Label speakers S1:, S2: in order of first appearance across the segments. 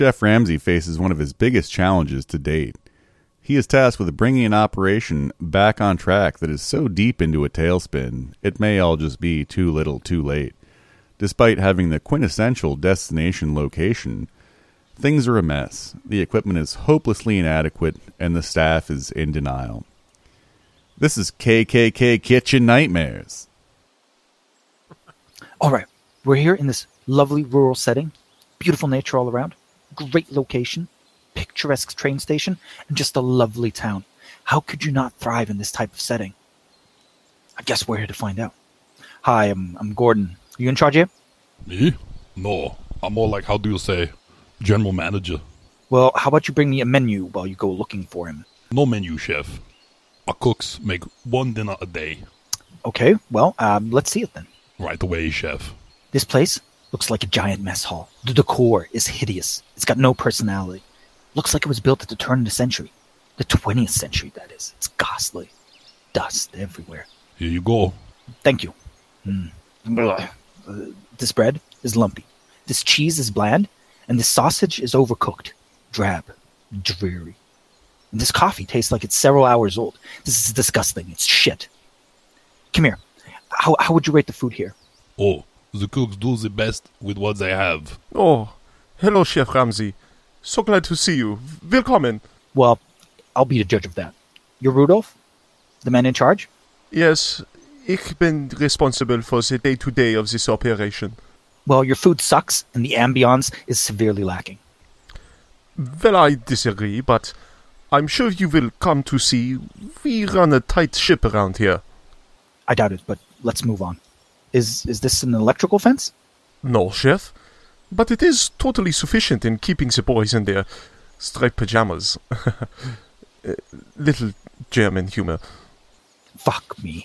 S1: Chef Ramsay faces one of his biggest challenges to date. He is tasked with bringing an operation back on track that is so deep into a tailspin, it may all just be too little too late. Despite having the quintessential destination location, things are a mess. The equipment is hopelessly inadequate, and the staff is in denial. This is KKK Kitchen Nightmares.
S2: All right, we're here in this lovely rural setting. Beautiful nature all around. Great location. Picturesque train station. And just a lovely town. How could you not thrive in this type of setting? I guess we're here to find out. Hi, I'm Gordon. Are you in charge here?
S3: Me? No. I'm more like, how do you say, general manager.
S2: Well, how about you bring me a menu while you go looking for him?
S3: No menu, chef. Our cooks make one dinner a day.
S2: Okay, well, let's see it then.
S3: Right away, chef.
S2: This place looks like a giant mess hall. The decor is hideous. It's got no personality. Looks like it was built at the turn of the century. The 20th century, that is. It's ghastly. Dust everywhere.
S3: Here you go.
S2: Thank you. This bread is lumpy. This cheese is bland. And this sausage is overcooked. Drab. Dreary. And this coffee tastes like it's several hours old. This is disgusting. It's shit. Come here. How would you rate the food here?
S3: Oh, the cooks do the best with what they have.
S4: Oh, hello, Chef Ramsay. So glad to see you. Willkommen.
S2: Well, I'll be the judge of that. You're Rudolph? The man in charge?
S4: Yes, ich bin responsible for the day-to-day of this operation.
S2: Well, your food sucks, and the ambience is severely lacking.
S4: Well, I disagree, but I'm sure you will come to see we run a tight ship around here.
S2: I doubt it, but let's move on. Is this an electrical fence?
S4: No, Chef. But it is totally sufficient in keeping the boys in their striped pajamas. Little German humor.
S2: Fuck me.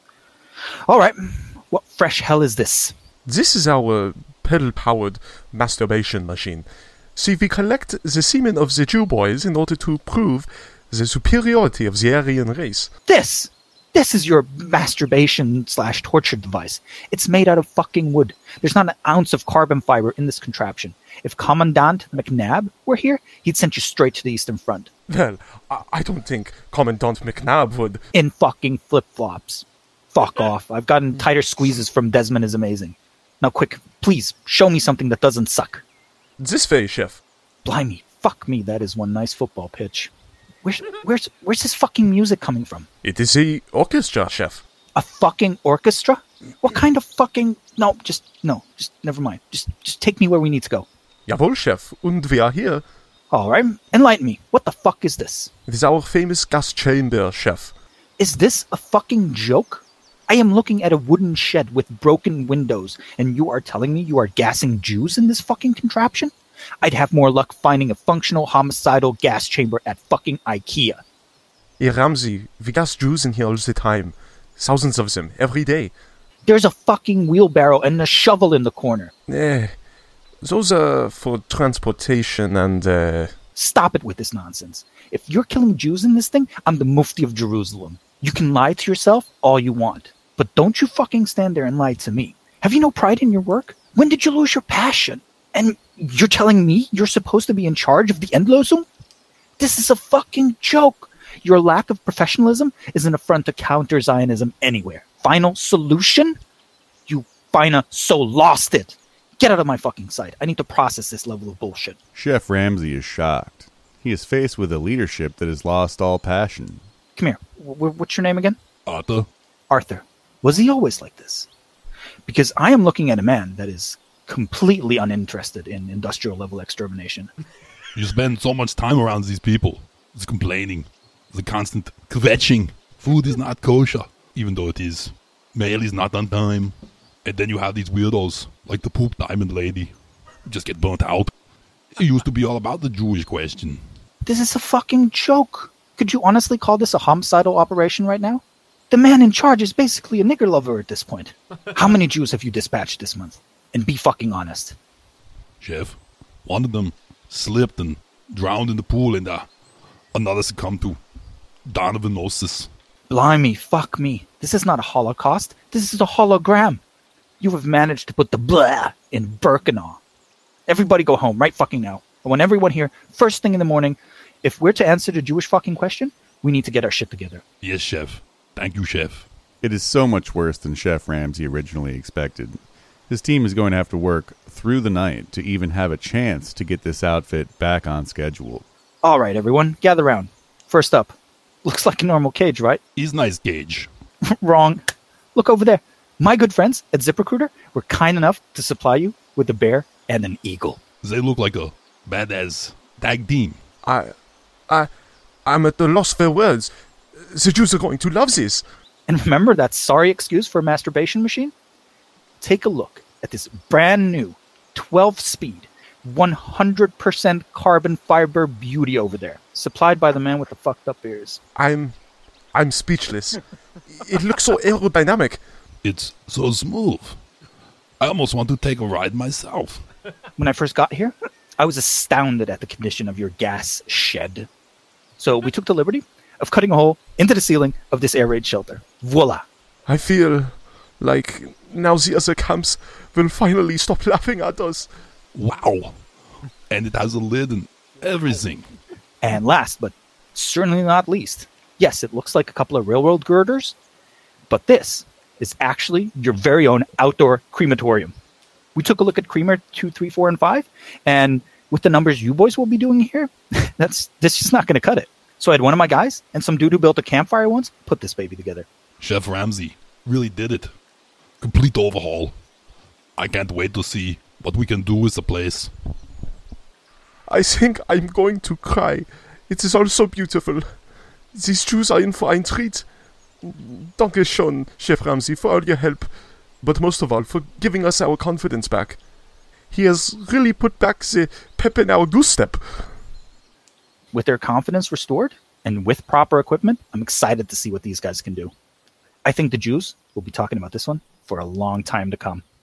S2: All right. What fresh hell is this?
S4: This is our pedal-powered masturbation machine. See, we collect the semen of the Jew boys in order to prove the superiority of the Aryan race.
S2: This is your masturbation/torture device. It's made out of fucking wood. There's not an ounce of carbon fiber in this contraption. If Commandant McNabb were here, he'd send you straight to the Eastern Front.
S4: Well, I don't think Commandant McNabb would.
S2: In fucking flip-flops. Fuck off. I've gotten tighter squeezes from Desmond is Amazing. Now quick, please, show me something that doesn't suck.
S4: This way, Chef.
S2: Blimey, fuck me, that is one nice football pitch. Where's this fucking music coming from?
S4: It is a orchestra, Chef.
S2: A fucking orchestra? What kind of fucking... No, just never mind. Just take me where we need to go.
S4: Jawohl, Chef. Und wir are here.
S2: Alright, enlighten me. What the fuck is this?
S4: It is our famous gas chamber, Chef.
S2: Is this a fucking joke? I am looking at a wooden shed with broken windows, and you are telling me you are gassing Jews in this fucking contraption? I'd have more luck finding a functional homicidal gas chamber at fucking IKEA.
S4: Hey, Ramsay, we gas Jews in here all the time. Thousands of them, every day.
S2: There's a fucking wheelbarrow and a shovel in the corner.
S4: Those are for transportation and,
S2: Stop it with this nonsense. If you're killing Jews in this thing, I'm the Mufti of Jerusalem. You can lie to yourself all you want, but don't you fucking stand there and lie to me. Have you no pride in your work? When did you lose your passion? And you're telling me you're supposed to be in charge of the Endlosum? This is a fucking joke. Your lack of professionalism is an affront to counter-Zionism anywhere. Final solution? You fina so lost it. Get out of my fucking sight. I need to process this level of bullshit.
S1: Chef Ramsay is shocked. He is faced with a leadership that has lost all passion.
S2: Come here. What's your name again?
S3: Arthur?
S2: Arthur. Was he always like this? Because I am looking at a man that is completely uninterested in industrial level extermination.
S3: You spend so much time around these people. The complaining. The constant kvetching. Food is not kosher. Even though it is. Mail is not on time. And then you have these weirdos. Like the poop diamond lady. Who just get burnt out. It used to be all about the Jewish question.
S2: This is a fucking joke. Could you honestly call this a homicidal operation right now? The man in charge is basically a nigger lover at this point. How many Jews have you dispatched this month? And be fucking honest.
S3: Chef, one of them slipped and drowned in the pool and another succumbed to Donovanosis.
S2: Blimey, fuck me. This is not a Holocaust. This is a hologram. You have managed to put the blah in Birkenau. Everybody go home right fucking now. I want everyone here, first thing in the morning. If we're to answer the Jewish fucking question, we need to get our shit together.
S3: Yes, chef. Thank you, chef.
S1: It is so much worse than Chef Ramsay originally expected. His team is going to have to work through the night to even have a chance to get this outfit back on schedule.
S2: All right, everyone, gather round. First up, looks like a normal cage, right?
S3: He's nice, Gage.
S2: Wrong. Look over there. My good friends at ZipRecruiter were kind enough to supply you with a bear and an eagle.
S3: They look like a badass tag team.
S4: I'm at the loss for words. The Jews are going to love this.
S2: And remember that sorry excuse for a masturbation machine? Take a look at this brand new 12-speed, 100% carbon fiber beauty over there, supplied by the man with the fucked up ears.
S4: I'm speechless. It looks so aerodynamic.
S3: It's so smooth. I almost want to take a ride myself.
S2: When I first got here, I was astounded at the condition of your gas shed. So we took the liberty of cutting a hole into the ceiling of this air raid shelter. Voila.
S4: I feel like now the other camps will finally stop laughing at us.
S3: Wow. And it has a lid and everything.
S2: And last, but certainly not least, yes, it looks like a couple of railroad girders, but this is actually your very own outdoor crematorium. We took a look at Creamer 2, 3, 4, and 5, and with the numbers you boys will be doing here, that's just not going to cut it. So I had one of my guys and some dude who built a campfire once put this baby together.
S3: Chef Ramsay really did it. Complete overhaul. I can't wait to see what we can do with the place.
S4: I think I'm going to cry. It is all so beautiful. These Jews are in for ein treat. Danke schön, Chef Ramsay, for all your help, but most of all, for giving us our confidence back. He has really put back the pep in our goose step.
S2: With their confidence restored and with proper equipment, I'm excited to see what these guys can do. I think the Jews will be talking about this one for a long time to come.